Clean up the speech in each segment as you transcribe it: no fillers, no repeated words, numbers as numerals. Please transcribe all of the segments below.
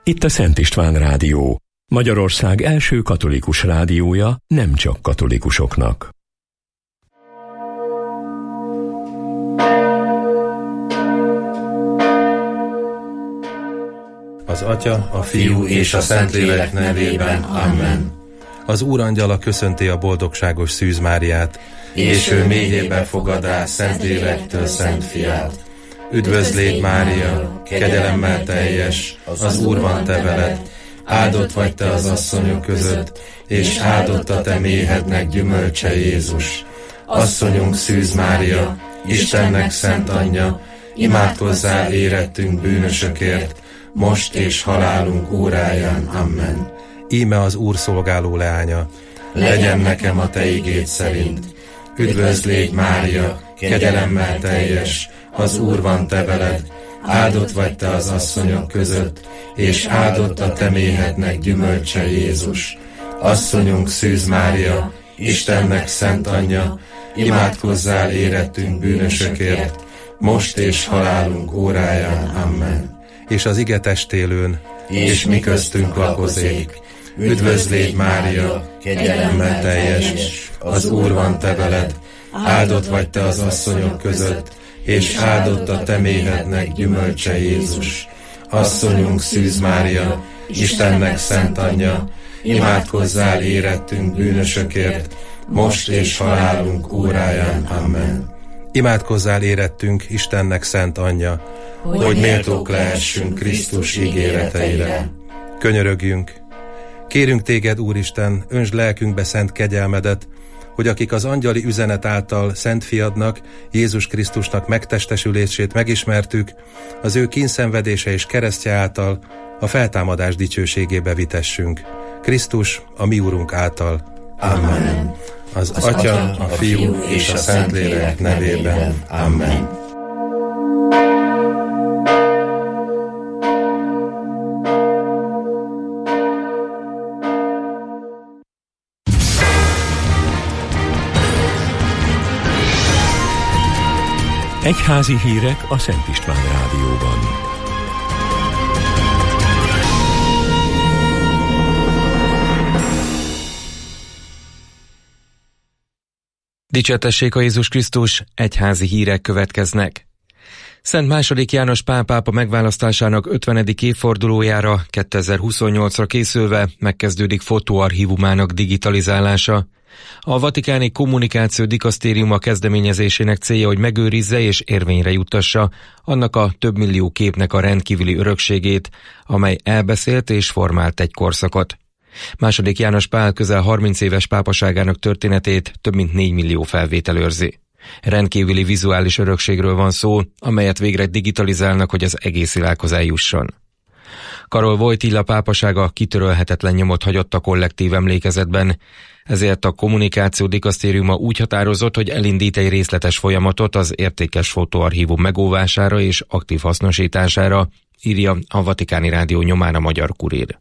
Itt a Szent István Rádió, Magyarország első katolikus rádiója, nem csak katolikusoknak. Az Atya, a Fiú és a Szentlélek nevében. Amen. Az Úrangyala köszönti a boldogságos Szűz Máriát, és ő mélyébe fogadá Szentlélektől Szent Fiát. Üdvözlégy Mária, kegyelemmel teljes, az Úr van te veled, áldott vagy te az asszonyok között, és áldott a te méhednek gyümölcse Jézus. Asszonyunk Szűz Mária, Istennek szent anyja, imádkozzál érettünk bűnösökért, most és halálunk óráján. Amen. Íme az Úr szolgáló leánya, legyen nekem a te igéd szerint. Üdvözlégy Mária, kegyelemmel teljes, az Úr van te veled, áldott vagy te az asszonyok között, és áldott a te méhednek gyümölcse Jézus. Asszonyunk Szűz Mária, Istennek szent anyja, imádkozzál érettünk bűnösökért, most és halálunk óráján. Amen. És az ige testélőn, és mi köztünk lakozék. Üdvözlégy Mária, kegyelemmel teljes, az Úr van te veled, áldott vagy te az asszonyok között, és áldott a te méhednek gyümölcse Jézus. Asszonyunk Szűz Mária, Istennek szent anyja, imádkozzál érettünk bűnösökért, most és halálunk óráján. Amen. Imádkozzál érettünk Istennek szent anyja, hogy méltók lehessünk Krisztus ígéreteire. Könyörögjünk! Kérünk téged, Úristen, öntsd lelkünkbe szent kegyelmedet, hogy akik az angyali üzenet által Szent Fiadnak, Jézus Krisztusnak megtestesülését megismertük, az ő kínszenvedése és keresztje által a feltámadás dicsőségébe vitessünk. Krisztus, a mi Úrunk által. Amen. Az Atya, a Fiú és a Szentlélek nevében. Amen. Egyházi hírek a Szent István Rádióban. Dicsértessék a Jézus Krisztus, egyházi hírek következnek. Szent II. János Pál pápa megválasztásának 50. évfordulójára 2028-ra készülve megkezdődik fotóarchívumának digitalizálása. A Vatikáni Kommunikáció Dikasztériuma kezdeményezésének célja, hogy megőrizze és érvényre juttassa annak a több millió képnek a rendkívüli örökségét, amely elbeszélt és formált egy korszakot. II. János Pál közel 30 éves pápaságának történetét több mint 4 millió felvétel őrzi. Rendkívüli vizuális örökségről van szó, amelyet végre digitalizálnak, hogy az egész világhoz eljusson. Karol Wojtyla pápasága kitörölhetetlen nyomot hagyott a kollektív emlékezetben, ezért a Kommunikáció Dikasztériuma úgy határozott, hogy elindít egy részletes folyamatot az értékes fotóarchívum megóvására és aktív hasznosítására, írja a Vatikáni Rádió nyomán a Magyar Kurír.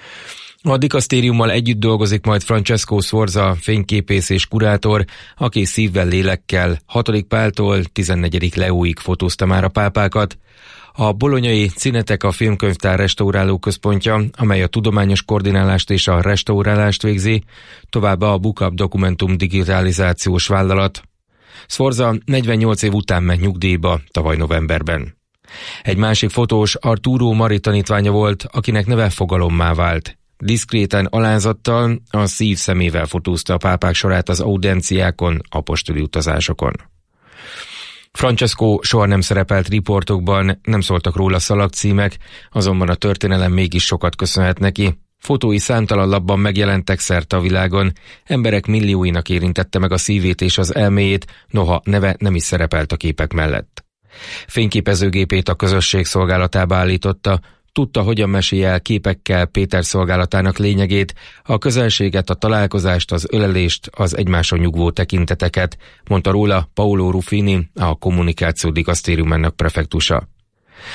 A dikasztériummal együtt dolgozik majd Francesco Sforza, fényképész és kurátor, aki szívvel, lélekkel 6. Páltól 14. Leóig fotózta már a pápákat. A bolonyai Cineteka filmkönyvtár restauráló központja, amely a tudományos koordinálást és a restaurálást végzi, továbbá a Bukab Dokumentum digitalizációs vállalat. Sforza 48 év után ment nyugdíjba tavaly novemberben. Egy másik fotós Arturo Mari tanítványa volt, akinek neve fogalommá vált. Diszkréten, alázattal, a szív szemével fotózta a pápák sorát az audienciákon, apostoli utazásokon. Francesco soha nem szerepelt riportokban, nem szóltak róla szalagcímek, azonban a történelem mégis sokat köszönhet neki. Fotói számtalan lapban megjelentek szerte a világon, emberek millióinak érintette meg a szívét és az elméjét, noha neve nem is szerepelt a képek mellett. Fényképezőgépét a közösség szolgálatába állította, tudta, hogyan mesélje el képekkel Péter szolgálatának lényegét, a közelséget, a találkozást, az ölelést, az egymáson nyugvó tekinteteket, mondta róla Paolo Ruffini, a Kommunikáció Dikasztériumának prefektusa.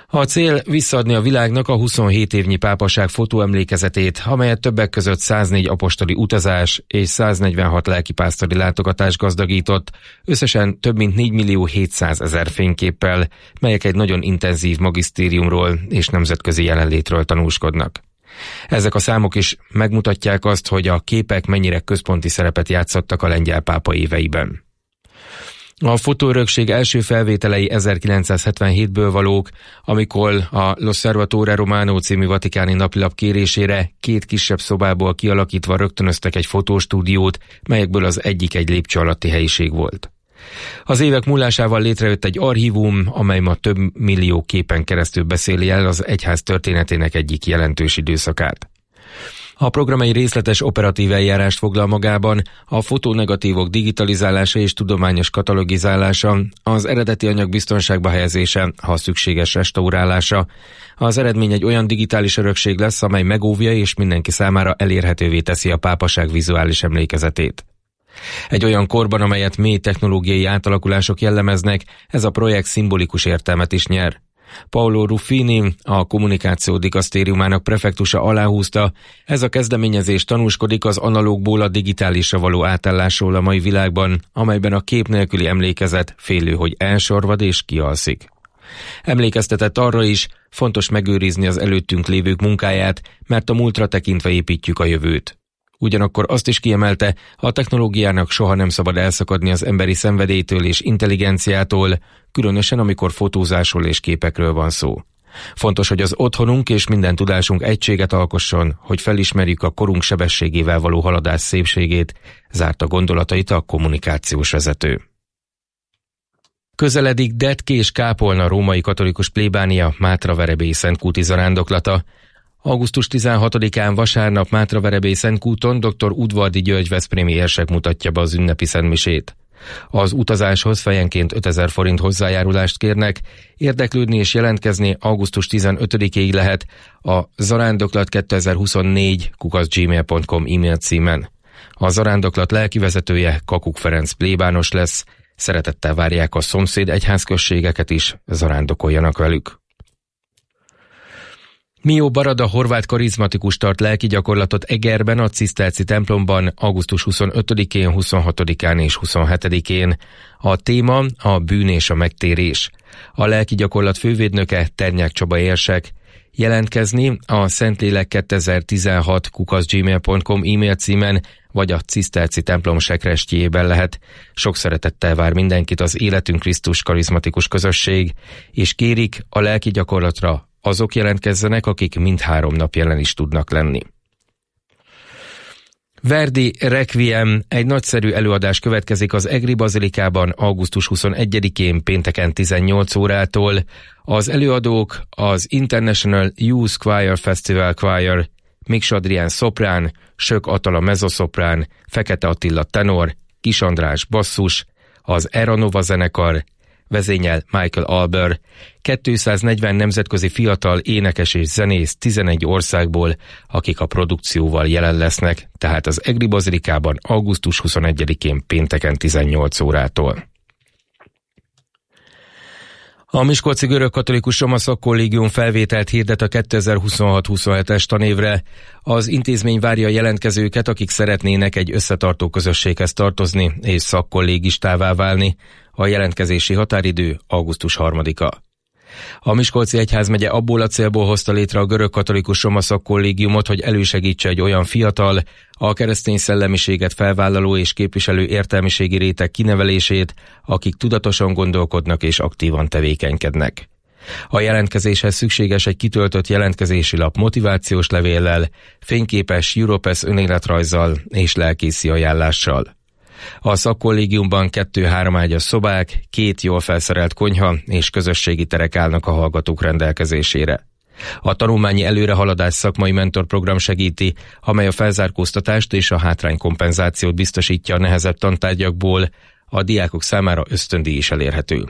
A cél visszaadni a világnak a 27 évnyi pápaság fotóemlékezetét, amelyet többek között 104 apostoli utazás és 146 lelkipásztori látogatás gazdagított, összesen több mint 4.700.000 fényképpel, melyek egy nagyon intenzív magisztériumról és nemzetközi jelenlétről tanúskodnak. Ezek a számok is megmutatják azt, hogy a képek mennyire központi szerepet játszottak a lengyel pápa éveiben. A fotóörökség első felvételei 1977-ből valók, amikor a L'Osservatore Romano című vatikáni napilap kérésére 2 kisebb szobából kialakítva rögtönöztek egy fotóstúdiót, melyekből az egyik egy lépcső alatti helyiség volt. Az évek múlásával létrejött egy archívum, amely ma több millió képen keresztül beszéli el az egyház történetének egyik jelentős időszakát. A program egy részletes operatív eljárást foglal magában, a fotónegatívok digitalizálása és tudományos katalogizálása, az eredeti anyag biztonságba helyezése, ha szükséges restaurálása. Az eredmény egy olyan digitális örökség lesz, amely megóvja és mindenki számára elérhetővé teszi a pápaság vizuális emlékezetét. Egy olyan korban, amelyet mély technológiai átalakulások jellemeznek, ez a projekt szimbolikus értelmet is nyer. Paolo Ruffini, a kommunikáció dikasztériumának prefektusa aláhúzta, ez a kezdeményezés tanúskodik az analógból a digitálisra való átállásról a mai világban, amelyben a kép nélküli emlékezet félő, hogy elsorvad és kialszik. Emlékeztetett arra is, fontos megőrizni az előttünk lévők munkáját, mert a múltra tekintve építjük a jövőt. Ugyanakkor azt is kiemelte, a technológiának soha nem szabad elszakadni az emberi szenvedélytől és intelligenciától, különösen amikor fotózásról és képekről van szó. Fontos, hogy az otthonunk és minden tudásunk egységet alkosson, hogy felismerjük a korunk sebességével való haladás szépségét, zárta gondolatait a kommunikációs vezető. Közeledik Detki és Kápolna római katolikus plébánia Mátraverebélyi Szentkúti zarándoklata. Augusztus 16-án vasárnap Mátraverebélyi Szentkúton dr. Udvardi György veszprémi érsek mutatja be az ünnepi szentmisét. Az utazáshoz fejenként 5000 forint hozzájárulást kérnek, érdeklődni és jelentkezni augusztus 15-ig lehet a zarándoklat2024@gmail.com e-mail címen. A zarándoklat lelkivezetője Kakuk Ferenc plébános lesz, szeretettel várják a szomszéd egyházközségeket is, zarándokoljanak velük. Mió Barada horvát karizmatikus tart lelki gyakorlatot Egerben, a Ciszterci templomban augusztus 25-én, 26-án és 27-én. A téma a bűn és a megtérés. A lelki gyakorlat fővédnöke Ternyák Csaba érsek. Jelentkezni a szentlélek2016@gmail.com e-mail címen vagy a Ciszterci templom sekrestjében lehet. Sok szeretettel vár mindenkit az Életünk Krisztus karizmatikus közösség, és kérik a lelki gyakorlatra azok jelentkezzenek, akik mindhárom nap jelen is tudnak lenni. Verdi Requiem, egy nagyszerű előadás következik az Egri Bazilikában augusztus 21-én pénteken 18 órától. Az előadók az International Youth Choir Festival Choir, Miks Adrián szoprán, Sök Atala mezoszoprán, Fekete Attila tenor, Kis András basszus, az Eranova zenekar, vezényel Michael Alber, 240 nemzetközi fiatal énekes és zenész 11 országból, akik a produkcióval jelen lesznek, tehát az Egri Bazilikában augusztus 21-én pénteken 18 órától. A Miskolci Görögkatolikus Roma Szakkollégium felvételt hirdet a 2026-27-es tanévre. Az intézmény várja a jelentkezőket, akik szeretnének egy összetartó közösséghez tartozni és szakkollégistává válni. A jelentkezési határidő augusztus 3-a. A Miskolci Egyházmegye abból a célból hozta létre a Görögkatolikus Roma Szakkollégiumot, hogy elősegítse egy olyan fiatal, a keresztény szellemiséget felvállaló és képviselő értelmiségi réteg kinevelését, akik tudatosan gondolkodnak és aktívan tevékenykednek. A jelentkezéshez szükséges egy kitöltött jelentkezési lap motivációs levéllel, fényképes Europass önéletrajzzal és lelkészi ajánlással. A szakkollégiumban 2-3 ágyas szobák, 2 jól felszerelt konyha és közösségi terek állnak a hallgatók rendelkezésére. A tanulmányi előrehaladás szakmai mentorprogram segíti, amely a felzárkóztatást és a hátránykompenzációt biztosítja a nehezebb tantárgyakból, a diákok számára ösztöndíj is elérhető.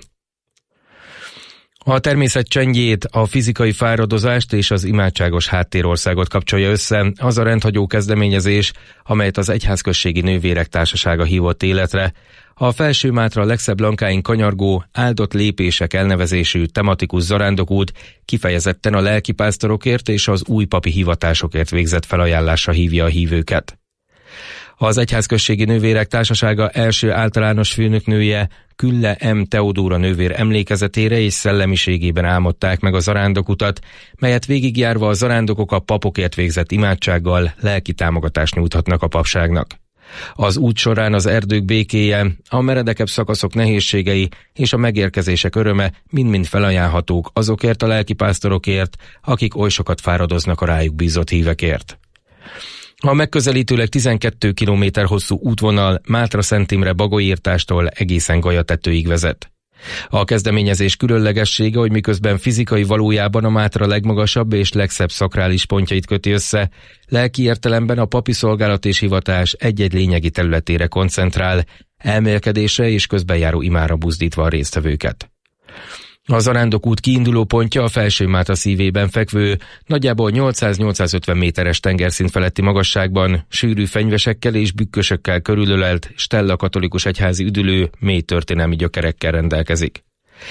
A természet csendjét, a fizikai fáradozást és az imádságos háttérországot kapcsolja össze az a rendhagyó kezdeményezés, amelyet az Egyházközségi Nővérek Társasága hívott életre. A Felső-Mátra legszebb lankáin kanyargó, áldott lépések elnevezésű tematikus zarándokút kifejezetten a lelkipásztorokért és az új papi hivatásokért végzett felajánlásra hívja a hívőket. Az Egyházközségi Nővérek Társasága első általános főnöknője, Külle M. Teodóra nővér emlékezetére és szellemiségében álmodták meg a zarándokutat, melyet végigjárva a zarándokok a papokért végzett imádsággal lelki támogatást nyújthatnak a papságnak. Az út során az erdők békéje, a meredekebb szakaszok nehézségei és a megérkezések öröme mind-mind felajánlhatók azokért a lelkipásztorokért, akik oly sokat fáradoznak a rájuk bízott hívekért. A megközelítőleg 12 km hosszú útvonal Mátra-Szent Imre Bagolyirtástól egészen Galyatetőig vezet. A kezdeményezés különlegessége, hogy miközben fizikai valójában a Mátra legmagasabb és legszebb szakrális pontjait köti össze, lelki értelemben a papi szolgálat és hivatás egy-egy lényegi területére koncentrál, elmélkedésre és közbenjáró imára buzdítva a résztvevőket. A zarándokút kiinduló pontja a Felső-Mátra szívében fekvő, nagyjából 800-850 méteres tengerszint feletti magasságban, sűrű fenyvesekkel és bükkösökkel körülölelt Stella katolikus egyházi üdülő, mély történelmi gyökerekkel rendelkezik.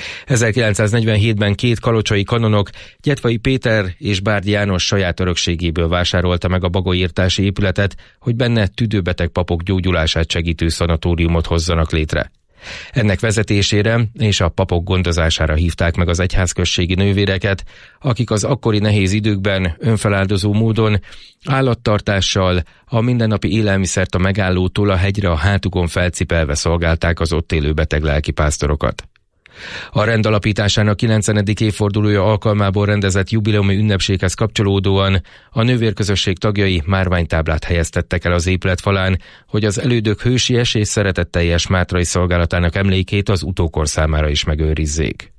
1947-ben két kalocsai kanonok, Gyetvai Péter és Bárdi János saját örökségéből vásárolta meg a bagolyirtási épületet, hogy benne tüdőbeteg papok gyógyulását segítő szanatóriumot hozzanak létre. Ennek vezetésére és a papok gondozására hívták meg az egyházközségi nővéreket, akik az akkori nehéz időkben önfeláldozó módon állattartással, a mindennapi élelmiszert a megállótól a hegyre a hátukon felcipelve szolgálták az ott élő beteg lelkipásztorokat. A rend alapításának 90. évfordulója alkalmából rendezett jubileumi ünnepséghez kapcsolódóan a nővérközösség tagjai márványtáblát helyeztettek el az épület falán, hogy az elődök hősies és szeretetteljes mátrai szolgálatának emlékét az utókor számára is megőrizzék.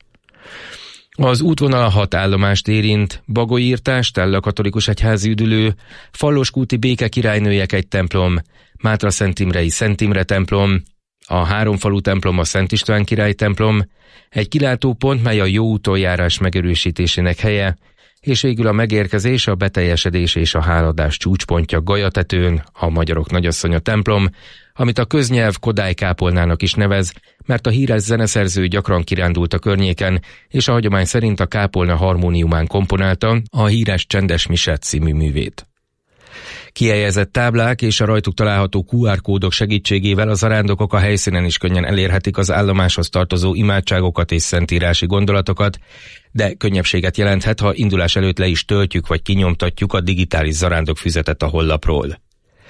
Az útvonal 6 állomást érint: Bagolyirtás, Stella katolikus egyházi üdülő, Falloskúti Béke királynőjek egy templom, Mátra-Szent Imrei Szent Imre templom, a Háromfalu templom a Szent István király templom, egy kilátópont, mely a jó úton járás megerősítésének helye, és végül a megérkezés, a beteljesedés és a háladás csúcspontja Galyatetőn, a Magyarok Nagyasszonya templom, amit a köznyelv Kodály kápolnának is nevez, mert a híres zeneszerző gyakran kirándult a környéken, és a hagyomány szerint a kápolna harmóniumán komponálta a híres Csendes Mise című művét. Kihelyezett táblák és a rajtuk található QR kódok segítségével a zarándokok a helyszínen is könnyen elérhetik az állomáshoz tartozó imádságokat és szentírási gondolatokat, de könnyebbséget jelenthet, ha indulás előtt le is töltjük vagy kinyomtatjuk a digitális zarándokfüzetet a honlapról.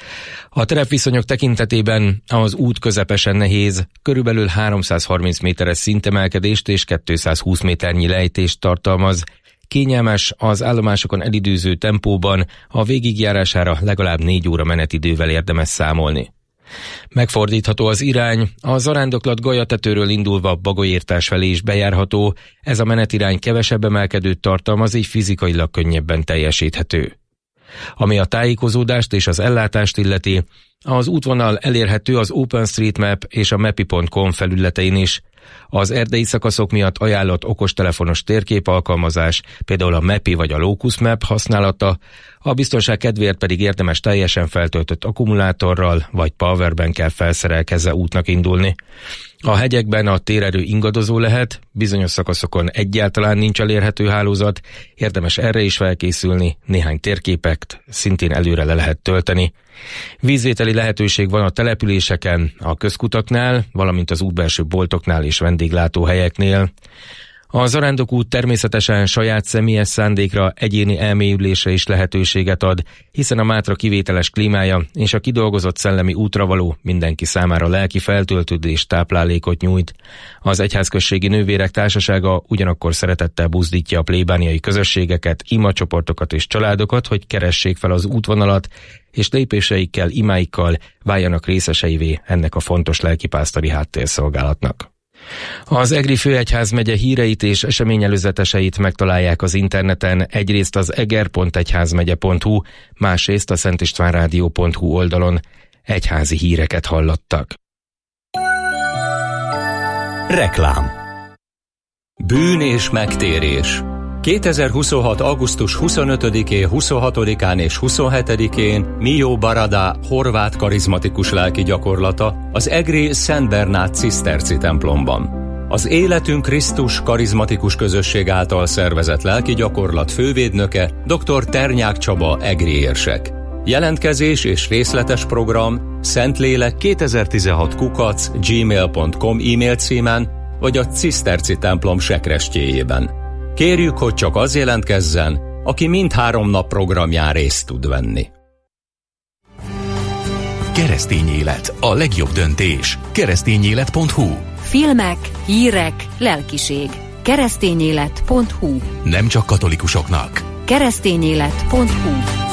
A terepviszonyok tekintetében az út közepesen nehéz, körülbelül 330 méteres szintemelkedést és 220 méternyi lejtést tartalmaz, kényelmes, az állomásokon elidőző tempóban, a végigjárására legalább 4 óra menetidővel érdemes számolni. Megfordítható az irány, a zarándoklat Galyatetőről indulva Bagolyirtás felé is bejárható, ez a menetirány kevesebb emelkedőt tartalmaz, így fizikailag könnyebben teljesíthető. Ami a tájékozódást és az ellátást illeti, az útvonal elérhető az OpenStreetMap és a Mapi.com felületein is. Az erdei szakaszok miatt ajánlott okostelefonos térképalkalmazás, például a Mapi vagy a Locus Map használata, a biztonság kedvéért pedig érdemes teljesen feltöltött akkumulátorral vagy powerbankkel felszerelkezve útnak indulni. A hegyekben a térerő ingadozó lehet, bizonyos szakaszokon egyáltalán nincs elérhető hálózat, érdemes erre is felkészülni, néhány térképet szintén előre le lehet tölteni. Vízvételi lehetőség van a településeken, a közkutaknál, valamint az útbelső boltoknál és vendéglátóhelyeknél. A zarándokút természetesen saját személyes szándékra, egyéni elmélyülésre is lehetőséget ad, hiszen a Mátra kivételes klímája és a kidolgozott szellemi útravaló mindenki számára lelki feltöltődést, táplálékot nyújt. Az Egyházközségi Nővérek Társasága ugyanakkor szeretettel buzdítja a plébániai közösségeket, imacsoportokat és családokat, hogy keressék fel az útvonalat, és lépéseikkel, imáikkal váljanak részeseivé ennek a fontos lelkipásztori háttérszolgálatnak. Az Egri Főegyházmegye híreit és eseményelőzeteseit megtalálják az interneten, egyrészt az eger.egyházmegye.hu, másrészt a szentistvánrádió.hu oldalon. Egyházi híreket hallottak. Reklám. Bűn és megtérés. 2026. augusztus 25-én, 26-án és 27-én Mio Barada horvát karizmatikus lelki gyakorlata az egri Szent Bernát ciszterci templomban. Az Életünk Krisztus karizmatikus közösség által szervezett lelki gyakorlat fővédnöke dr. Ternyák Csaba egri érsek. Jelentkezés és részletes program szentlélek2016@gmail.com e-mail címen vagy a ciszterci templom sekrestjéjében. Kérjük, hogy csak az jelentkezzen, aki mindhárom nap programján részt tud venni. Keresztény élet, a legjobb döntés. Keresztényélet.hu. Filmek, hírek, lelkiség. Keresztényélet.hu. Nem csak katolikusoknak. Keresztényélet.hu.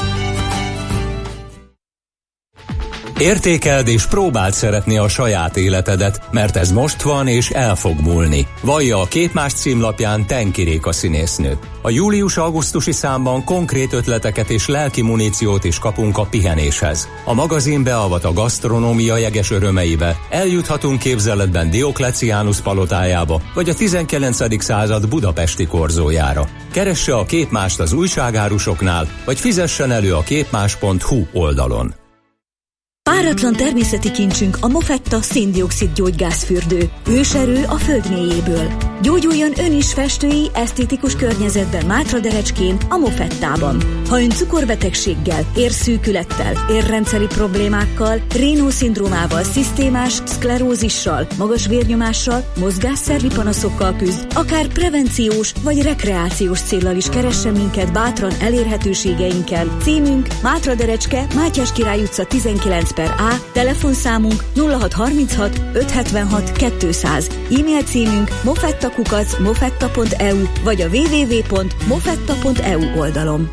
Értékeld és próbáld szeretni a saját életedet, mert ez most van és el fog múlni. Vallja a Képmás címlapján Tenki Réka színésznő. A július-augusztusi számban konkrét ötleteket és lelki muníciót is kapunk a pihenéshez. A magazin beavat a gasztronómia jeges örömeibe. Eljuthatunk képzeletben Diokleciánus palotájába, vagy a 19. század budapesti korzójára. Keresse a Képmást az újságárusoknál, vagy fizessen elő a képmás.hu oldalon. Páratlan természeti kincsünk a Mofetta szén-dioxid gyógygázfürdő. Őserő a föld mélyéből. Gyógyuljon ön is festői, esztétikus környezetben Mátraderecskén, a Mofettában. Ha ön cukorbetegséggel, érszűkülettel, érrendszeri problémákkal, Raynaud-szindrómával, szisztémás szklerózissal, magas vérnyomással, mozgásszervi panaszokkal küzd, akár prevenciós vagy rekreációs céllal is keressen minket bátran elérhetőségeinken. Címünk Mátraderecske, Mátyás Király utca 19/A, telefonszámunk 0636 576 200, e-mail címünk mofetta@mofetta.eu vagy a www.mofetta.eu oldalon.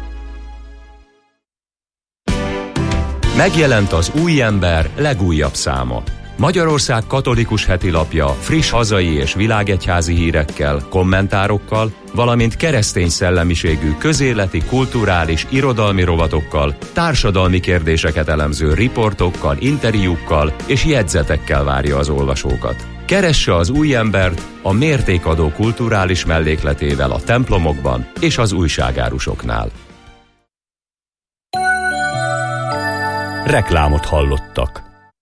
Megjelent az Új Ember legújabb száma. Magyarország katolikus hetilapja friss hazai és világegyházi hírekkel, kommentárokkal, valamint keresztény szellemiségű közéleti, kulturális, irodalmi rovatokkal, társadalmi kérdéseket elemző riportokkal, interjúkkal és jegyzetekkel várja az olvasókat. Keresse az Új Embert a mértékadó kulturális mellékletével a templomokban és az újságárusoknál. Reklámot hallottak.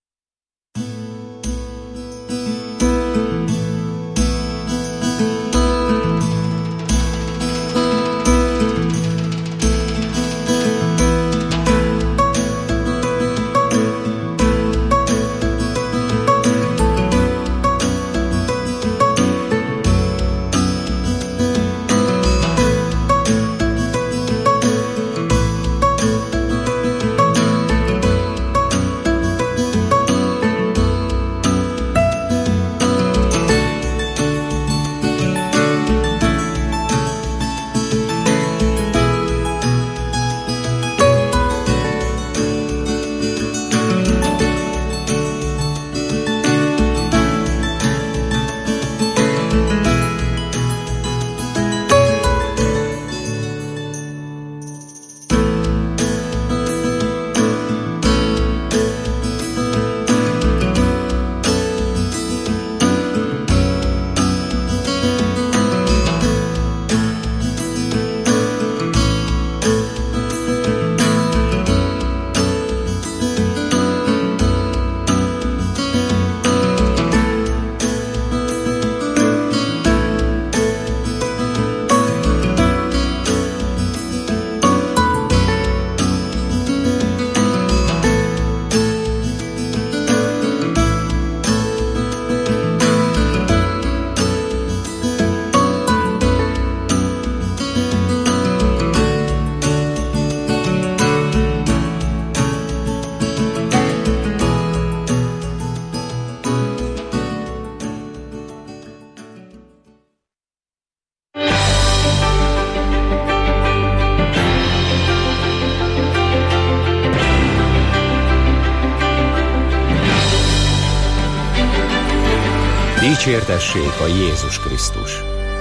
Dicsértessék a Jézus Krisztus!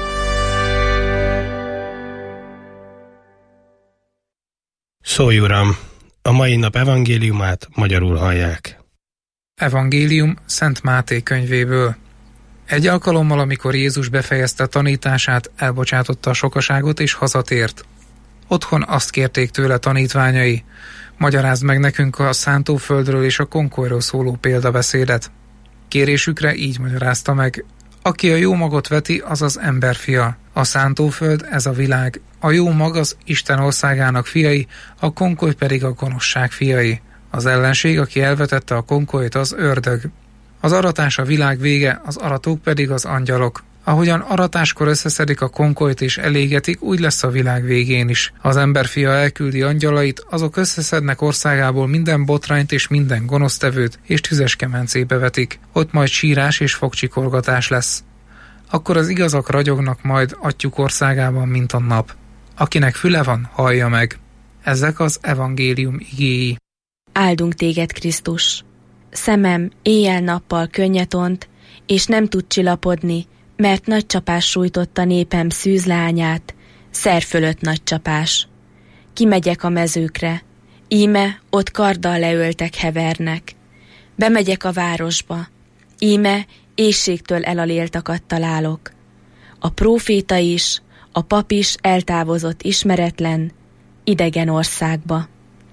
Szólj, Uram! A mai nap evangéliumát magyarul hallják. Evangélium Szent Máté könyvéből. Egy alkalommal, amikor Jézus befejezte tanítását, elbocsátotta a sokaságot és hazatért. Otthon azt kérték tőle tanítványai: magyarázd meg nekünk a szántóföldről és a konkolyról szóló példabeszédet. Kérésükre így magyarázta meg: aki a jó magot veti, az az emberfia. A szántóföld, ez a világ. A jó mag az Isten országának fiai, a konkoly pedig a gonoszság fiai. Az ellenség, aki elvetette a konkolyt, az ördög. Az aratás a világ vége, az aratók pedig az angyalok. Ahogyan aratáskor összeszedik a konkolyt és elégetik, úgy lesz a világ végén is. Az emberfia elküldi angyalait, azok összeszednek országából minden botrányt és minden gonosztevőt, és tüzes kemencébe vetik. Ott majd sírás és fogcsikorgatás lesz. Akkor az igazak ragyognak majd Atyjuk országában, mint a nap. Akinek füle van, hallja meg. Ezek az evangélium igéi. Áldunk téged, Krisztus! Szemem éjjel-nappal könnyetont, és nem tud csillapodni, mert nagy csapás sújtotta népem szűzleányát, szer fölött nagy csapás. Kimegyek a mezőkre, íme ott karddal leöltek hevernek. Bemegyek a városba, íme éhségtől elaléltakat találok. A próféta is, a pap is eltávozott ismeretlen, idegen országba.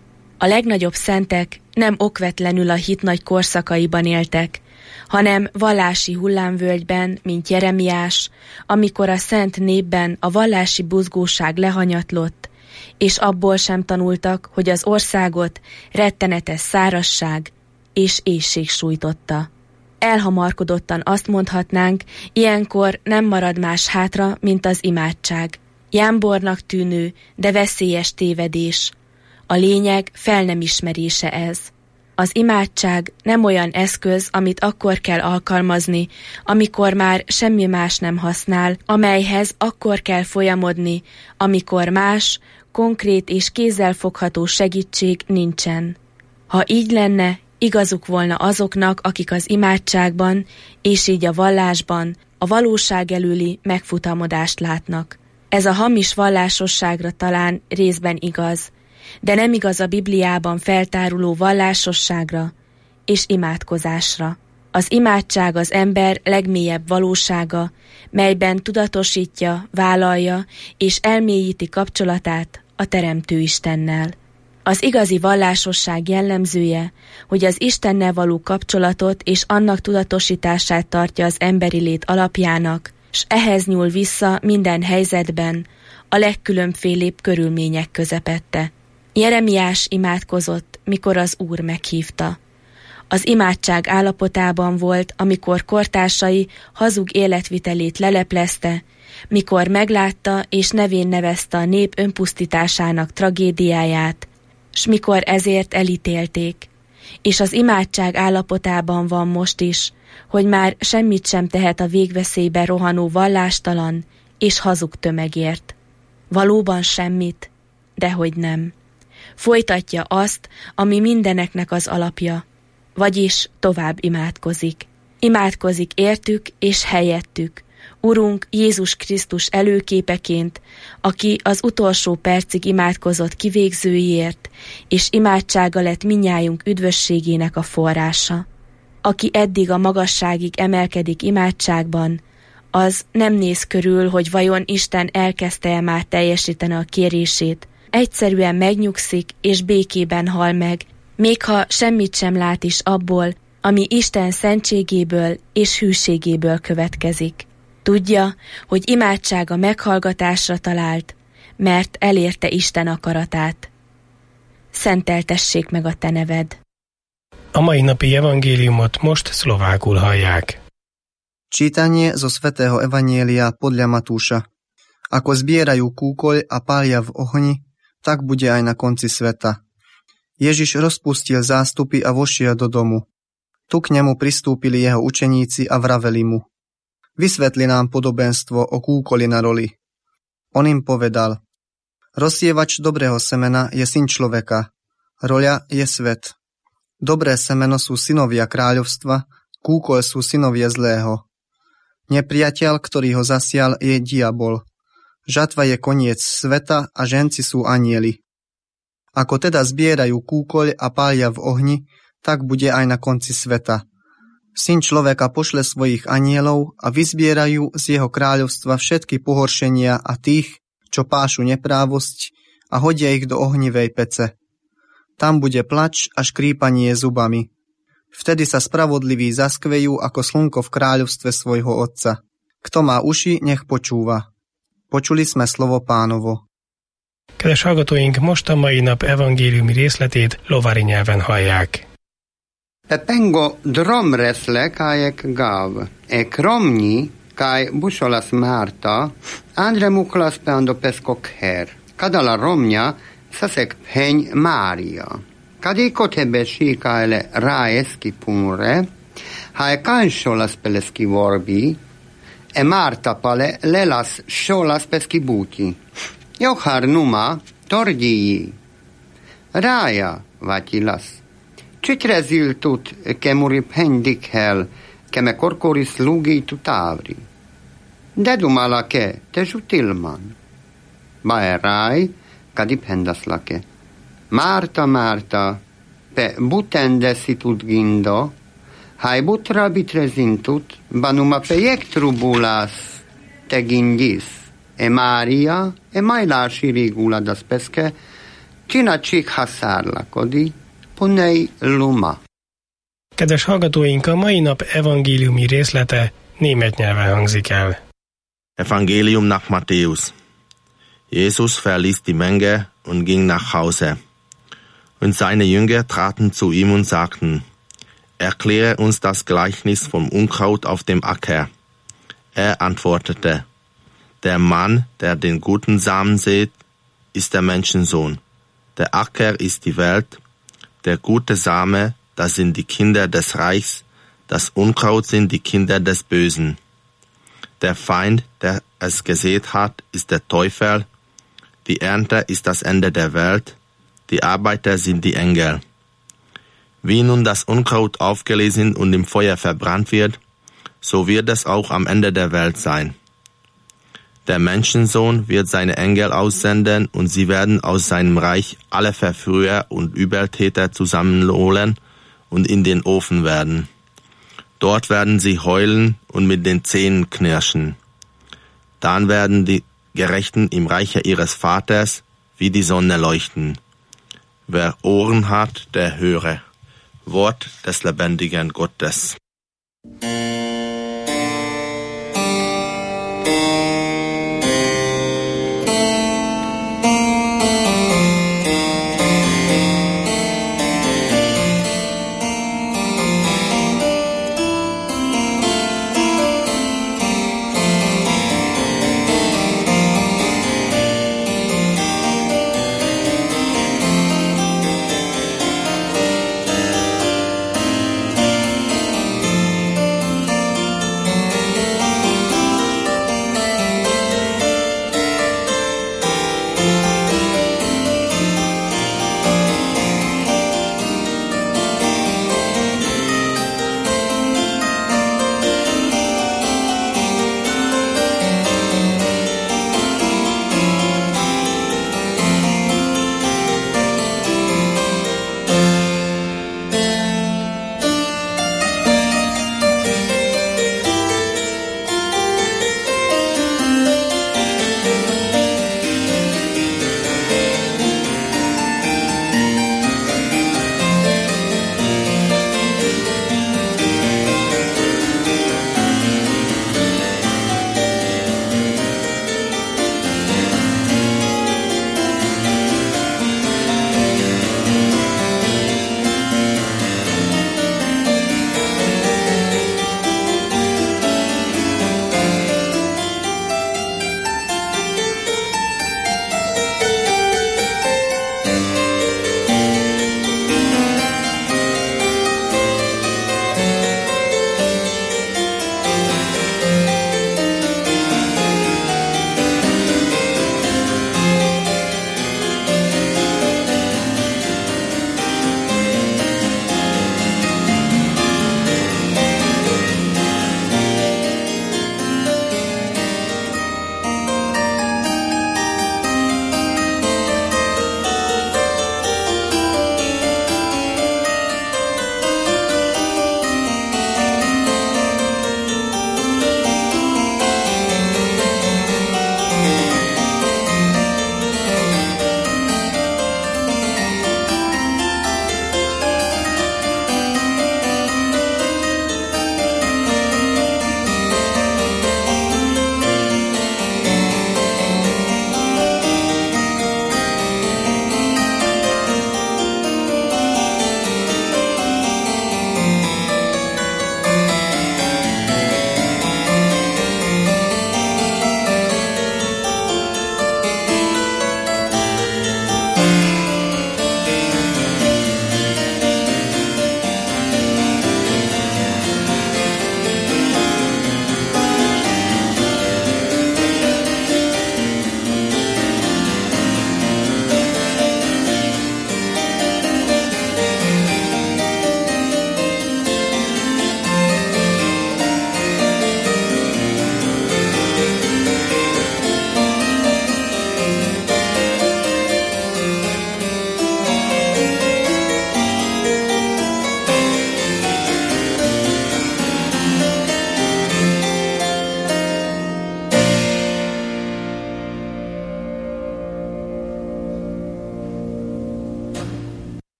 A legnagyobb szentek nem okvetlenül a hit nagy korszakaiban éltek, hanem vallási hullámvölgyben, mint Jeremiás, amikor a szent népben a vallási buzgóság lehanyatlott, és abból sem tanultak, hogy az országot rettenetes szárazság és éhség sújtotta. Elhamarkodottan azt mondhatnánk, ilyenkor nem marad más hátra, mint az imádság. Jámbornak tűnő, de veszélyes tévedés. A lényeg fel nem ismerése ez. Az imádság nem olyan eszköz, amit akkor kell alkalmazni, amikor már semmi más nem használ, amelyhez akkor kell folyamodni, amikor más, konkrét és kézzelfogható segítség nincsen. Ha így lenne, igazuk volna azoknak, akik az imádságban, és így a vallásban a valóság előli megfutamodást látnak. Ez a hamis vallásosságra talán részben igaz, de nem igaz a Bibliában feltáruló vallásosságra és imádkozásra. Az imádság az ember legmélyebb valósága, melyben tudatosítja, vállalja és elmélyíti kapcsolatát a Teremtő Istennel. Az igazi vallásosság jellemzője, hogy az Istennel való kapcsolatot és annak tudatosítását tartja az emberi lét alapjának, s ehhez nyúl vissza minden helyzetben, a legkülönfélébb körülmények közepette. Jeremiás imádkozott, mikor az Úr meghívta. Az imádság állapotában volt, amikor kortársai hazug életvitelét leleplezte, mikor meglátta és nevén nevezte a nép önpusztításának tragédiáját, s mikor ezért elítélték. És az imádság állapotában van most is, hogy már semmit sem tehet a végveszélybe rohanó vallástalan és hazug tömegért. Valóban semmit, dehogy nem. Folytatja azt, ami mindeneknek az alapja, vagyis tovább imádkozik. Imádkozik értük és helyettük, Urunk Jézus Krisztus előképeként, aki az utolsó percig imádkozott kivégzőiért, és imádsága lett mindnyájunk üdvösségének a forrása. Aki eddig a magasságig emelkedik imádságban, az nem néz körül, hogy vajon Isten elkezdte-e már teljesíteni a kérését, egyszerűen megnyugszik és békében hal meg, még ha semmit sem lát is abból, ami Isten szentségéből és hűségéből következik. Tudja, hogy imádsága meghallgatásra talált, mert elérte Isten akaratát. Szenteltessék meg a te neved. A mai napi evangéliumot most szlovákul hallják. Čítanie zo svätého evanjelia podľa Matúša. Ako zbierajú kúkoľ a pália v ohni, tak bude aj na konci sveta. Ježiš rozpustil zástupy a vošiel do domu. Tu k nemu pristúpili jeho učeníci a vraveli mu: Vysvetli nám podobenstvo o kúkoli na roli. On im povedal: Rozsievač dobrého semena je syn človeka, roľa je svet. Dobré semeno sú synovia kráľovstva, kúkol sú synovia zlého. Nepriateľ, ktorý ho zasial, je diabol. Žatva je koniec sveta a ženci sú anjeli. Ako teda zbierajú kúkoľ a pália v ohni, tak bude aj na konci sveta. Syn človeka pošle svojich anielov a vyzbierajú z jeho kráľovstva všetky pohoršenia a tých, čo pášu neprávosť, a hodia ich do ohnivej pece. Tam bude plač a škrípanie zubami. Vtedy sa spravodliví zaskvejú ako slnko v kráľovstve svojho Otca. Kto má uši, nech počúva. Počuli sme slovo Pánovo. Kedves hallgatóink, most a mai nap evangéliumi részletét lovári nyelven hallják. Pepengo dromresle kajek gav, kromni kaj bušolas Marta, andre muklas peando peskok her. Kadala romnja sasek pheň Mária. Kadiko tebe šíkajle rájeski punre, haj kanšolas peleski vorbi, Marta pale lelas šolas peski buti. Johar numa tordiji. Rája vatilas. Citrezil tut kemuri pendik hel, keme korkoris lugi tutavri. Dedumala ke te žutilman. Bae raj, kadi pendaslake. Marta, Marta, pe butende situt gindo, hai butra bitrezintut, banuma pejek trubulas te gindis, Maria, majlási régula das peske, csina csik haszárlakodi, punej luma. Kedves hallgatóink, a mai nap evangéliumi részlete német nyelven hangzik el. Evangelium nach Matthäus. Jesus verließ die Menge und ging nach Hause. Und seine Jünger traten zu ihm und sagten, erkläre uns das Gleichnis vom Unkraut auf dem Acker. Er antwortete, der Mann, der den guten Samen sät, ist der Menschensohn. Der Acker ist die Welt, der gute Same, das sind die Kinder des Reichs, das Unkraut sind die Kinder des Bösen. Der Feind, der es gesät hat, ist der Teufel, die Ernte ist das Ende der Welt, die Arbeiter sind die Engel. Wie nun das Unkraut aufgelesen und im Feuer verbrannt wird, so wird es auch am Ende der Welt sein. Der Menschensohn wird seine Engel aussenden und sie werden aus seinem Reich alle Verführer und Übeltäter zusammenholen und in den Ofen werden. Dort werden sie heulen und mit den Zähnen knirschen. Dann werden die Gerechten im Reiche ihres Vaters wie die Sonne leuchten. Wer Ohren hat, der höre. Wort des lebendigen Gottes.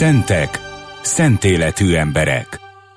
Szentek, szent életű emberek.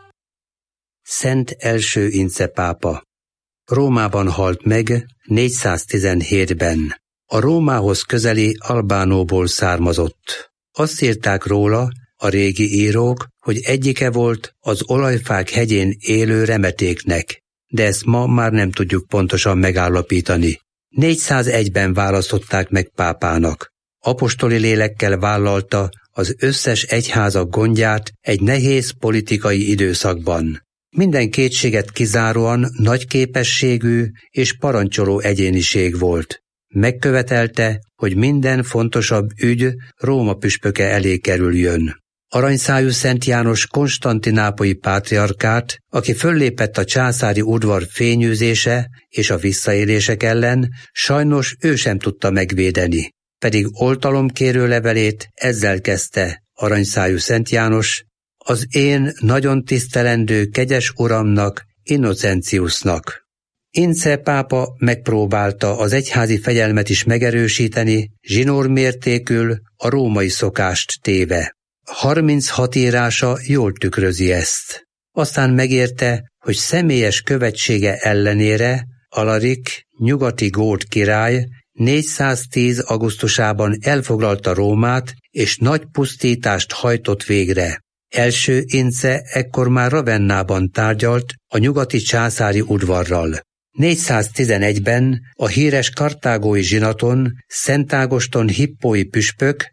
Szent első Ince pápa. Rómában halt meg 417-ben. A Rómához közeli Albánóból származott. Azt írták róla a régi írók, hogy egyike volt az olajfák hegyén élő remetéknek, de ezt ma már nem tudjuk pontosan megállapítani. 401-ben választották meg pápának. Apostoli lélekkel vállalta az összes egyházak gondját egy nehéz politikai időszakban. Minden kétséget kizáróan nagy képességű és parancsoló egyéniség volt. Megkövetelte, hogy minden fontosabb ügy Róma püspöke elé kerüljön. Aranyszájú Szent János konstantinápolyi pátriarkát, aki föllépett a császári udvar fényűzése és a visszaélések ellen, sajnos ő sem tudta megvédeni. Pedig oltalomkérő levelét ezzel kezdte Aranyszájú Szent János: az én nagyon tisztelendő kegyes uramnak, Innocentiusnak. Ince pápa megpróbálta az egyházi fegyelmet is megerősíteni, zsinórmértékül a római szokást téve. 36 írása jól tükrözi ezt. Aztán megérte, hogy személyes követsége ellenére Alarik, nyugati gót király 410. augusztusában elfoglalta Rómát, és nagy pusztítást hajtott végre. Első Ince ekkor már Ravennában tárgyalt a nyugati császári udvarral. 411-ben a híres kartágói zsinaton Szent Ágoston hippói püspök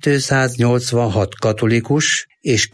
286 katolikus és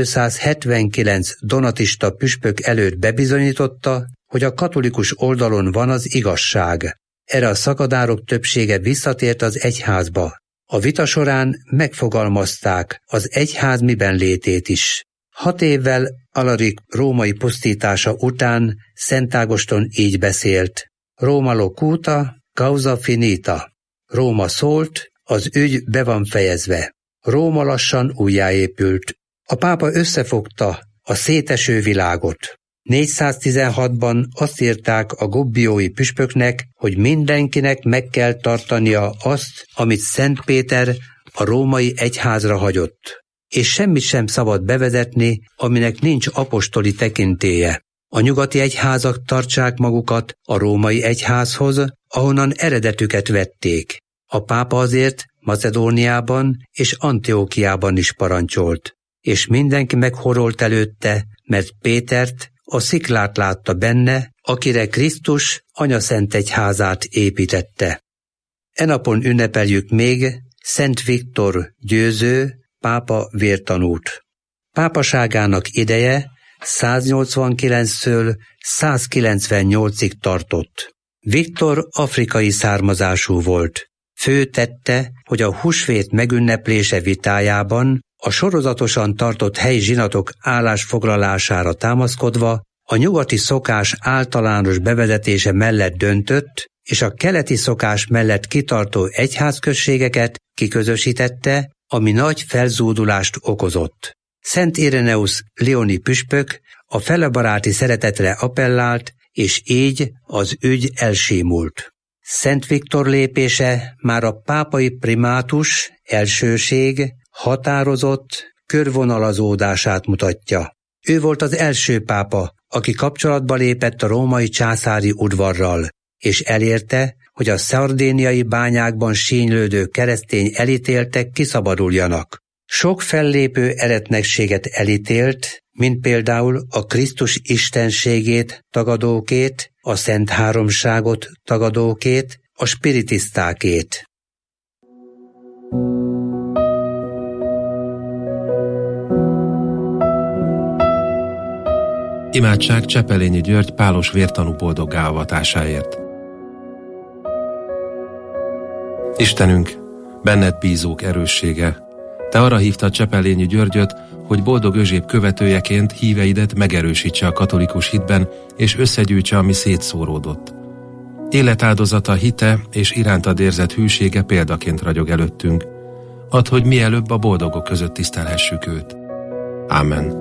279 donatista püspök előtt bebizonyította, hogy a katolikus oldalon van az igazság. Erre a szakadárok többsége visszatért az egyházba. A vita során megfogalmazták az egyház miben létét is. 6 évvel Alarik római pusztítása után Szent Ágoston így beszélt: Roma locuta, causa finita. Róma szólt, az ügy be van fejezve. Róma lassan újjáépült. A pápa összefogta a széteső világot. 416-ban azt írták a gobbiói püspöknek, hogy mindenkinek meg kell tartania azt, amit Szent Péter a római egyházra hagyott. És semmit sem szabad bevezetni, aminek nincs apostoli tekintélye. A nyugati egyházak tartsák magukat a római egyházhoz, ahonnan eredetüket vették. A pápa azért Macedóniában és Antiókiában is parancsolt, és mindenki meghorolt előtte, mert Pétert, a sziklát látta benne, akire Krisztus anyaszent egyházát építette. E napon ünnepeljük még Szent Viktor győző, pápa vértanút. Pápaságának ideje 189-től 198-ig tartott. Viktor afrikai származású volt. Fő tette, hogy a húsvét megünneplése vitájában a sorozatosan tartott helyi zsinatok állásfoglalására támaszkodva a nyugati szokás általános bevezetése mellett döntött, és a keleti szokás mellett kitartó egyházközségeket kiközösítette, ami nagy felzúdulást okozott. Szent Ireneus lioni püspök a felebaráti szeretetre appellált, és így az ügy elsimult. Szent Viktor lépése már a pápai primátus, elsőség, határozott körvonalazódását mutatja. Ő volt az első pápa, aki kapcsolatba lépett a római császári udvarral, és elérte, hogy a szardéniai bányákban sínylődő keresztény elítéltek kiszabaduljanak. Sok fellépő eretnekséget elítélt, mint például a Krisztus istenségét tagadókét, a Szent Háromságot tagadókét, a spiritisztákét. Imádság Csepelényi György pálos vértanú boldoggá avatásáért. Istenünk, benned bízók erőssége, te arra hívtad Csepelényi Györgyöt, hogy boldog Özséb követőjeként híveidet megerősítse a katolikus hitben, és összegyűjtse, ami szétszóródott. Életáldozata, hite és irántad érzett hűsége példaként ragyog előttünk. Add, hogy mielőbb a boldogok között tisztelhessük őt. Ámen.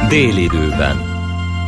Délidőben.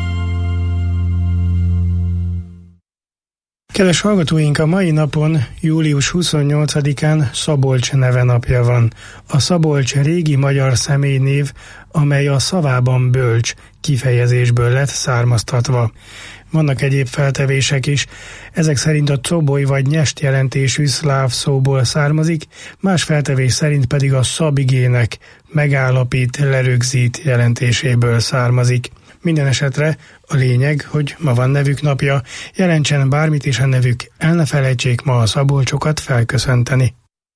Kedves hallgatóink, a mai napon, július 28-án Szabolcs neve napja van. A Szabolcs régi magyar személynév, amely a szavában bölcs kifejezésből lett származtatva. Vannak egyéb feltevések is, ezek szerint a coboly vagy nyest jelentésű szláv szóból származik, más feltevés szerint pedig a szabigének megállapít, lerögzít jelentéséből származik. Minden esetre a lényeg, hogy ma van nevük napja, jelentsen bármit is a nevük, el ne felejtsék ma a szabolcsokat felköszönteni.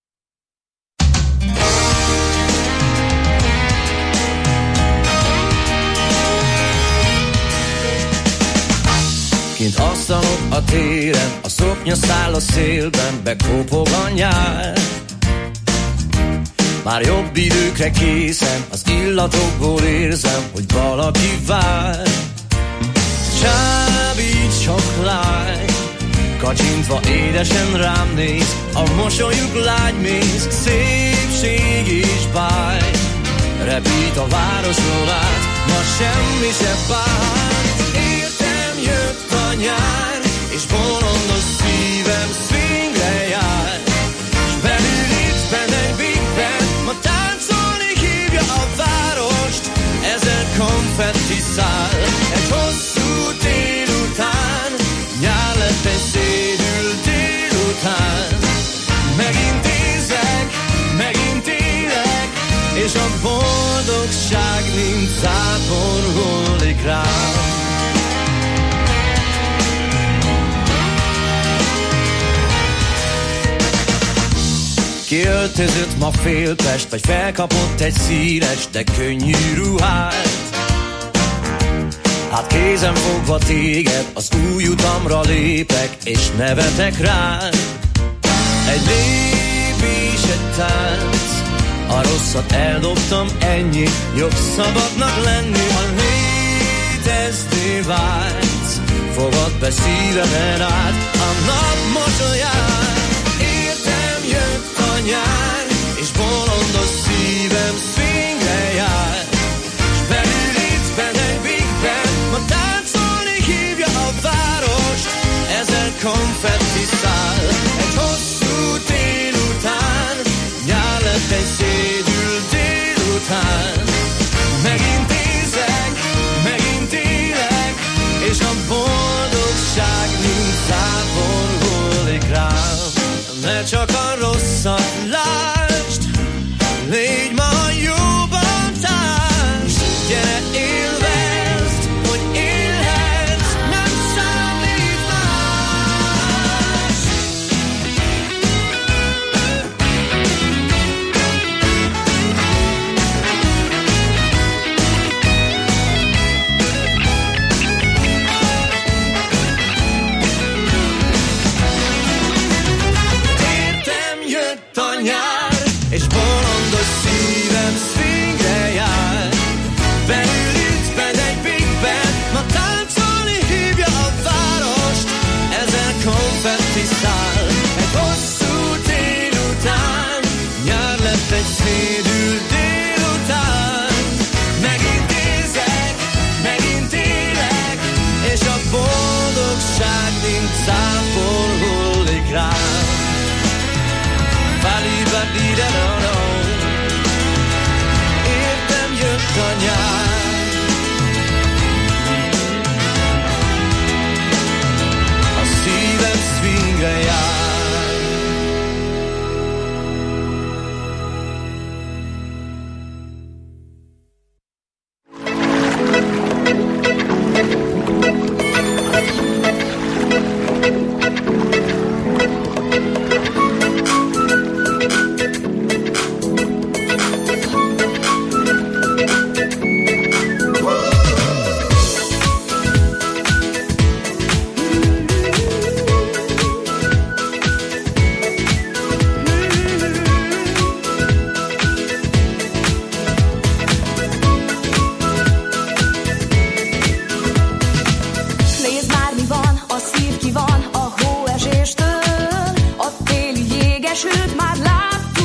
Kint asztalok a téren, a szoknya száll a szélben, bekopog a nyár. Már jobb időkre készen, az illatokból érzem, hogy valaki vár. Csábít sok lány, kacsintva édesen rám néz, a mosolyuk lágymész, szépség és báj. Repít a városról át, ma semmi se bánt. Értem jött a nyár, és bolondos szívem swingre jár. S belül itt benne egy Big Band, ma táncolni hívja a várost. Ezer konfetti száll, egy hosszú délután, nyár lett egy szédül délután. Megint érzek, megint élek, és a boldogság mint zápor hullik rám. Kiöltözött ma Félpest, vagy felkapott egy színes, de könnyű ruhát. Hát kézen fogva téged, az új utamra lépek, és nevetek rád. Egy lépés, egy tánc, a rosszat eldobtam, ennyi, jobb szabadnak lenni, ha létezni vágysz. Fogad be szívemen át a nap mosolyát. Értem jött a nyár, és bolondos szívem swingre jár. S belül itt benne egy Big Band, ma táncolni hívja a város. Ezer konfetti száll, egy hosszú délután, nyár lett egy szédül délután. Megint érzek, megint élek, és a boldogság mint zápor hullik rám. Ne csak a rosszat lásd, légy ma jóban társ. Gyere, élvezd, hogy élhetsz, nem számít más. Értem jött a nyár, és bolondos szívem swingre jár. Belül itt benne egy Big Band, ma táncolni hívja a várost. Ezer konfetti száll, egy hosszú délután, nyár lett egy szédül délután. Megint érzek, megint élek, és a boldogság mint zápor hullik rám. Értem jött a nyár, a szívem swingre jár.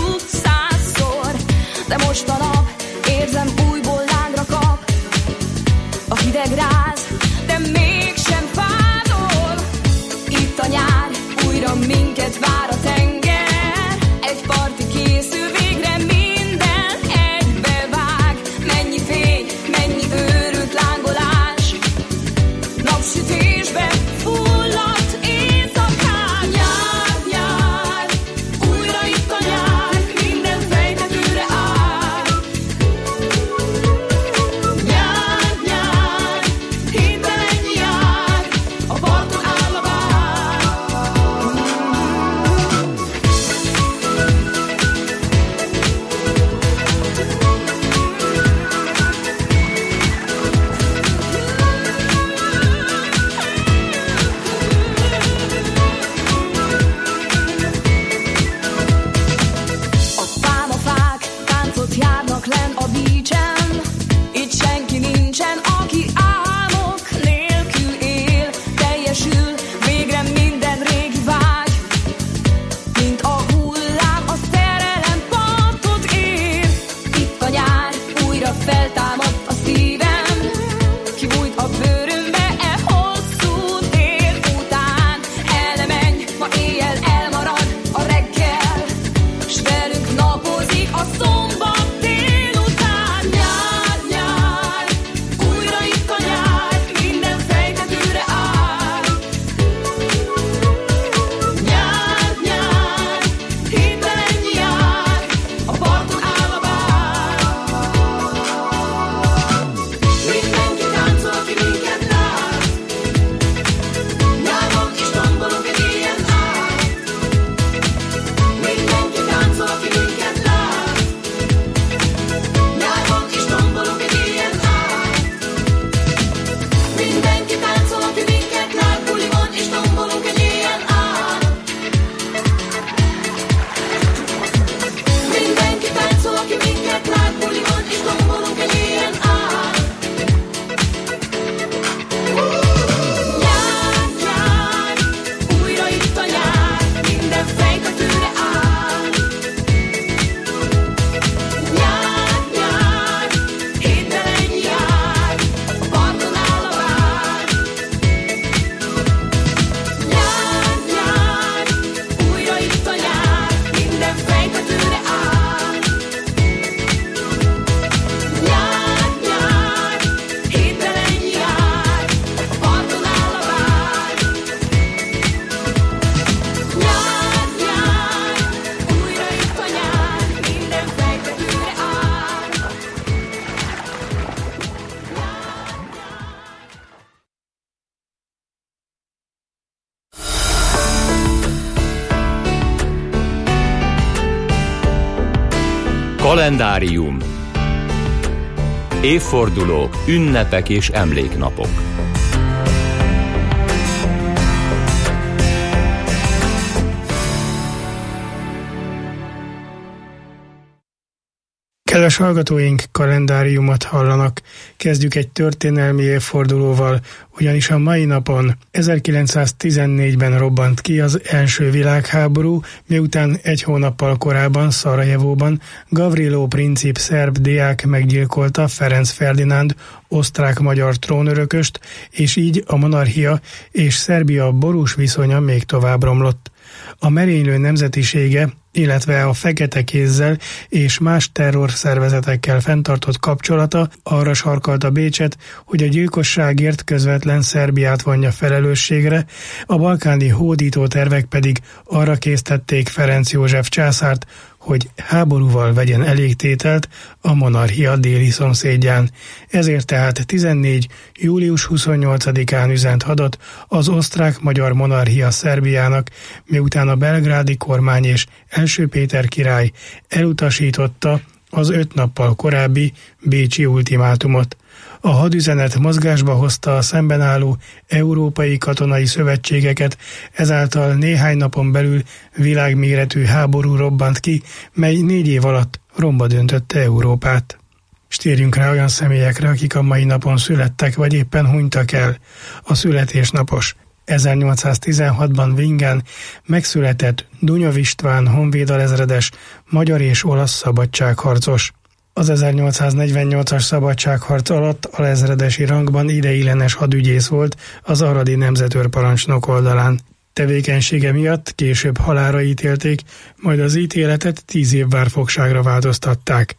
most a nap, érzem újból lángra kap. len a bícsen, itt senki nincsen, aki álmok nélkül él. Teljesül végre minden régi vágy, mint a hullám a szerelem partot ér. Itt a nyár, újra feltámadt a szívem, kibújt a bőrömbe e hosszú tél után. El ne menj, ma éjjel elmarad a reggel, s velünk napozik a szombat délután. Nyár, nyár, újra itt a nyár, minden fejtetőre áll. Nyár, nyár, héttel ennyi jár, a parton állva vár. Mindenki táncol, aki minket lát, nyáron is tombolunk egy ilyen át. Mindenki táncol, aki minket lát, nyáron is tombolunk egy ilyen át. Mindenki táncol, aki minket lát, buliban is tombolunk egy ilyen át. Mindenki táncol, aki minket lát, buliban is tombolunk egy ilyen át. Nyár, nyár, újra itt a nyár, minden fejtetőre áll. Nyár, nyár, héttel ennyi jár, a parton áll a vár. Nyár, nyár, újra itt a nyár, minden fejtetőre áll. Nyár, nyár, héttel ennyi jár, a parton áll a vár. Nyár, nyár, újra itt a nyár, minden fejtetőre áll. Kalendárium. Évfordulók, ünnepek és emléknapok. Kedves hallgatóink, kalendáriumot hallanak. Kezdjük egy történelmi évfordulóval, ugyanis a mai napon 1914-ben robbant ki az első világháború, miután egy hónappal korábban Szarajevóban Gavrilo princip szerb diák meggyilkolta Ferenc Ferdinánd osztrák-magyar trónörököst, és így a monarchia és Szerbia borús viszonya még tovább romlott. A merénylő nemzetisége, illetve a fekete kézzel és más terrorszervezetekkel fenntartott kapcsolata arra sarkalta Bécset, hogy a gyilkosságért közvetlen Szerbiát vonja felelősségre, a balkáni hódító tervek pedig arra késztették Ferenc József császárt, hogy háborúval vegyen elégtételt a monarchia déli szomszédján. Ezért tehát 14. július 28-án üzent hadat az osztrák-magyar monarchia Szerbiának, miután a belgrádi kormány és első Péter király elutasította az 5 nappal korábbi bécsi ultimátumot. A hadüzenet mozgásba hozta a szemben álló európai katonai szövetségeket, ezáltal néhány napon belül világméretű háború robbant ki, mely 4 év alatt romba döntötte Európát. S térjünk rá olyan személyekre, akik a mai napon születtek, vagy éppen hunytak el. A születésnapos 1816-ban Vingen megszületett Dunyov István honvédalezredes, magyar és olasz szabadságharcos. Az 1848-as szabadságharc alatt alezredesi rangban ideiglenes hadügyész volt az aradi nemzetőrparancsnok oldalán. Tevékenysége miatt később halálra ítélték, majd az ítéletet 10 év várfogságra változtatták.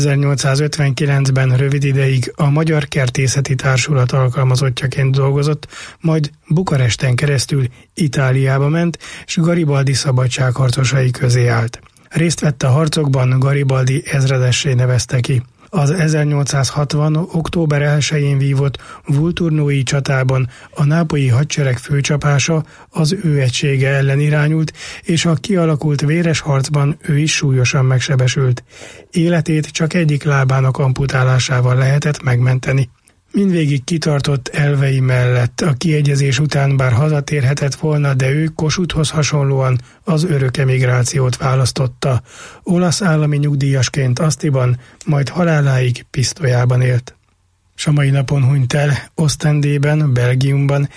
1859-ben rövid ideig a Magyar Kertészeti Társulat alkalmazottjaként dolgozott, majd Bukaresten keresztül Itáliába ment, és Garibaldi szabadságharcosai közé állt. Részt vett a harcokban, Garibaldi ezredessé nevezte ki. Az 1860. október 1-én vívott Vulturnói csatában a nápolyi hadsereg főcsapása az ő egysége ellen irányult, és a kialakult véres harcban ő is súlyosan megsebesült. Életét csak egyik lábának amputálásával lehetett megmenteni. Mindvégig kitartott elvei mellett. A kiegyezés után bár hazatérhetett volna, de ő Kossuthhoz hasonlóan az örök emigrációt választotta. Olasz állami nyugdíjasként Asztiban, majd haláláig Pisztolyában élt. S a mai napon hunyt el Ostendében, Belgiumban,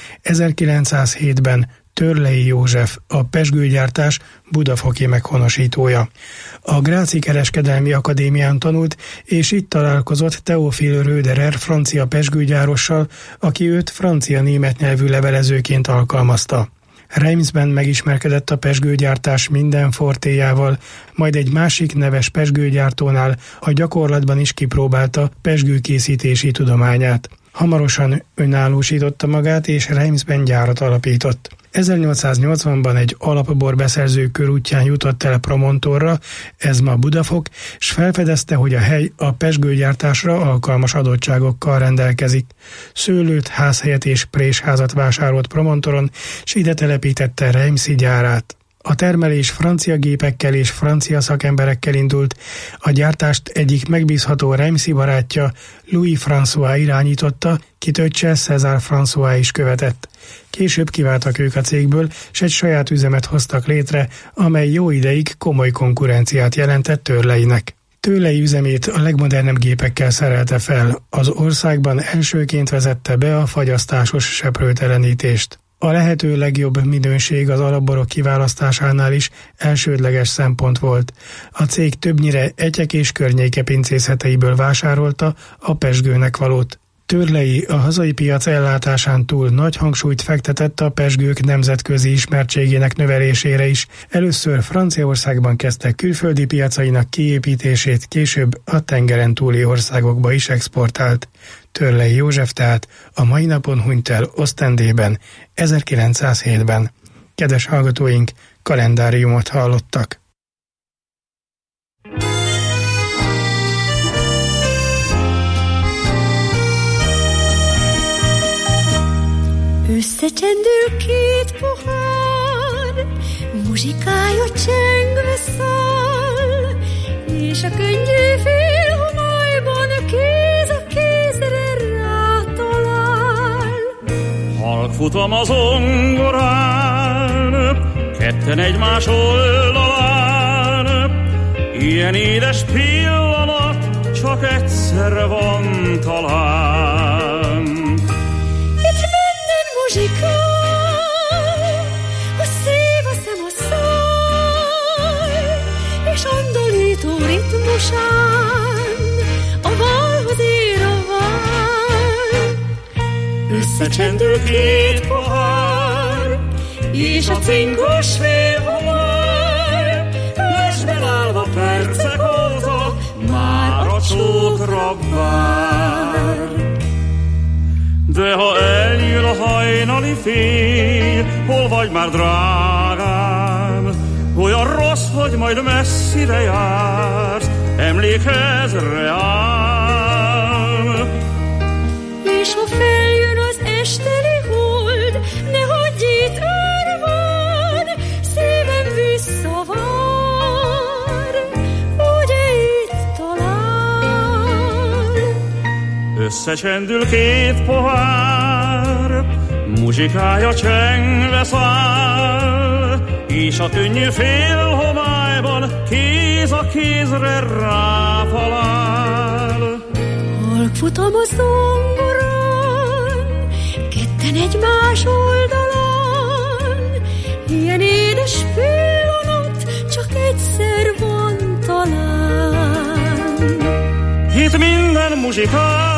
1907-ben Törlei József, a pezsgőgyártás budafoki meghonosítója. A Gráci Kereskedelmi Akadémián tanult, és itt találkozott Théophile Röderer francia pezsgőgyárossal, aki őt francia-német nyelvű levelezőként alkalmazta. Reimsben megismerkedett a pezsgőgyártás minden fortéjával, majd egy másik neves pezsgőgyártónál a gyakorlatban is kipróbálta pezsgőkészítési tudományát. Hamarosan önállósította magát, és Reimsben gyárat alapított. 1880-ban egy alapborbeszerző körútján jutott el Promontorra, ez ma Budafok, s felfedezte, hogy a hely a pezsgőgyártásra alkalmas adottságokkal rendelkezik. Szőlőt, házhelyet és présházat vásárolt Promontoron, s ide telepítette Reimsi gyárát. A termelés francia gépekkel és francia szakemberekkel indult, a gyártást egyik megbízható Reimsi barátja, Louis François irányította, kit öccse César François is követett. Később kiváltak ők a cégből, s egy saját üzemet hoztak létre, amely jó ideig komoly konkurenciát jelentett Törleinek. Törlei üzemét a legmodernebb gépekkel szerelte fel, az országban elsőként vezette be a fagyasztásos seprőtelenítést. A lehető legjobb minőség az alapborok kiválasztásánál is elsődleges szempont volt. A cég többnyire Etyek és környéke pincészeteiből vásárolta a pezsgőnek valót. Törlei a hazai piac ellátásán túl nagy hangsúlyt fektetett a pezsgők nemzetközi ismertségének növelésére is. Először Franciaországban kezdte külföldi piacainak kiépítését, később a tengeren túli országokba is exportált. Törlei József tehát a mai napon hunyt el Ostendében, 1907-ben. Kedves hallgatóink, kalendáriumot hallottak. Összecsendül két pohár, muzsikája csengve száll, és a könnyű félhomályban kéz a kézre rátalál. Halk futam az zongorán, ketten egymás oldalán, ilyen édes pillanat csak egyszer van talán. Muzsikál, a szív, a szem, a száj, és andalító ritmusán a válhoz ér a vál. Összecsendül két pohár, és a cinkos félhomály, lesben állva percek óta már a csókra vár. De ha eljön a hajnali fény, hol vagy már drágám? Olyan rossz, hogy majd messzire jársz, emlékezre ám. És ha feljön az esteli hold, ne hagyj itt örván, szívem visszavár, ugye itt talál. Összecsendül két pohár, muzsikája csengve száll, és a könnyű félhomályban kéz a kézre rátalál. Halk futam a zongorán, ketten egymás oldalán, ilyen édes pillanat csak egyszer van talán. Itt minden muzsikál,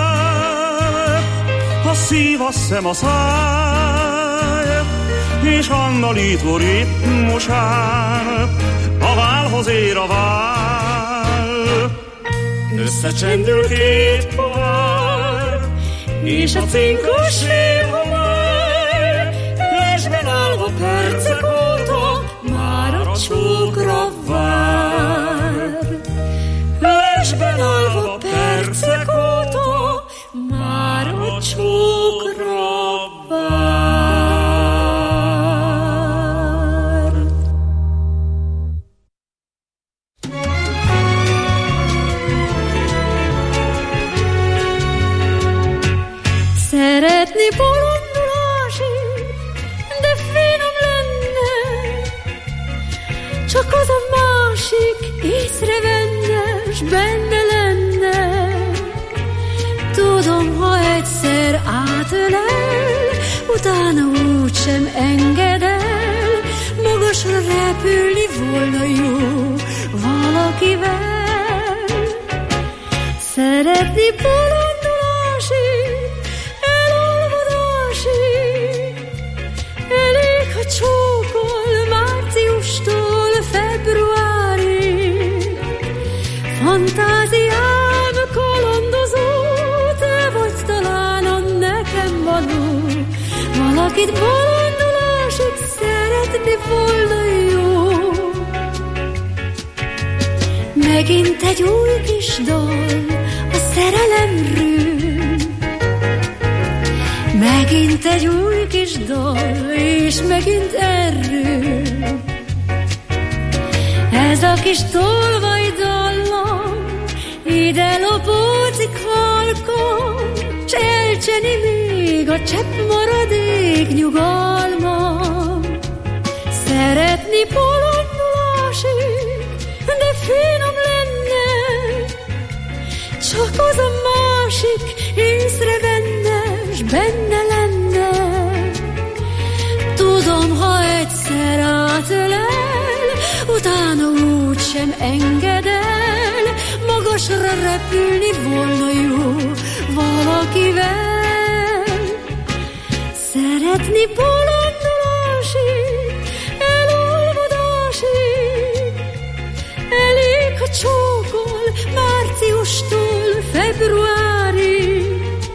a szív, a szem, a száj, és andalító ritmusán a válhoz ér a vál. Összecsendül két pohár, és a cinkos félhomály, lesben állva percek óta már a csókra vár. Lesben állva percek óta már a csókra vár. bolondulásig, de finom lenne, csak az a másik észrevenne, s benne lenne. Tudom, ha egyszer átölel, utána úgysem enged el, magasra repülni volna jó valakivel. Szeretni bolondulásig, elolvadásig, elég, ha csókol márciustól februárig. Fantáziám kalandozó, te vagy talán a nekem való, valakit bolondulásig szeretni volna jó. Megint egy új kis dal a szerelemről, megint egy új kis dal, és megint erről. Ez a kis tolvaj dallam ide lopózik halkan, s elcseni még a csepp maradék nyugalmam. Szeretni bolondulásig, de finom lenne, csak az a másik észrevenne, s benne lenne. Tudom, ha egyszer átölel, utána úgysem enged el, magasra repülni volna jó valakivel. Szeretni bolondulásig, elolvadásig, elég, ha csókol márciustól februárig.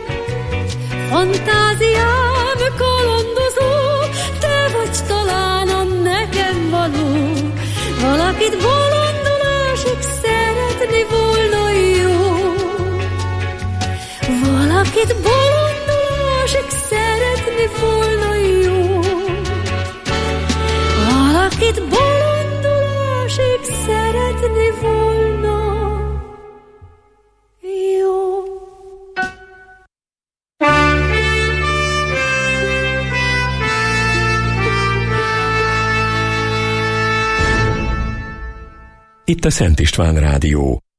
Fantáziám kalandozó, te vagy talán a nekem való, valakit bolondulásig szeretni volna jó. Valakit bolondulásig szeretni volna jó. Valakit bolondulásig szeretni volna jó. Itt a Szent István Rádió.